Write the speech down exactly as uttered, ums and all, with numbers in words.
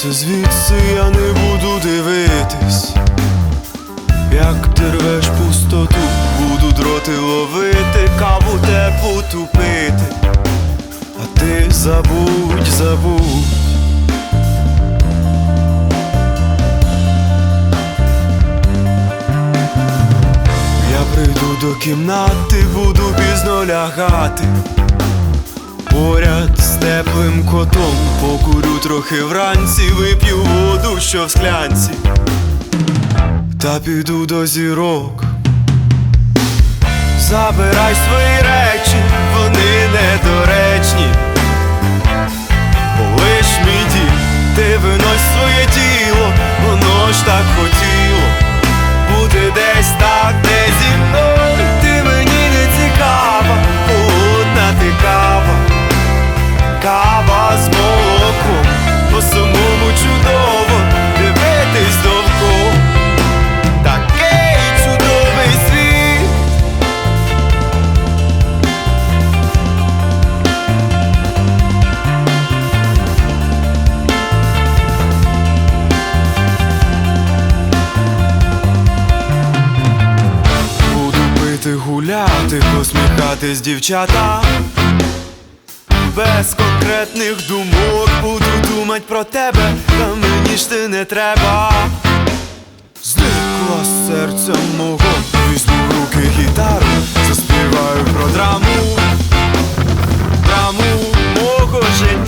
Звідси, звідси я не буду дивитись, як ти рвеш пустоту, буду дроти ловити, каву теплу тупити, а ти забудь, забудь. Я прийду до кімнати, буду пізно лягати, поряд з теплим котом, покурю трохи вранці, вип'ю воду, що в склянці, та піду до зірок. Забирай свої речі, вони недоречні, полиш мій дім, ти винось своє тіло, воно ж так хотіло бути десь так, де зі мною. Ти мені не цікава, холодна ти кава, кава з молоком, по-самому чудово дивитись довкола. Такий чудовий світ. Буду пити, гуляти, посміхатись дівчата, без конкретних думок буду думать про тебе, та мені ж ти не треба. Зникла з серця мого, візьму в руки гітару, заспіваю про драму, драму мого життя.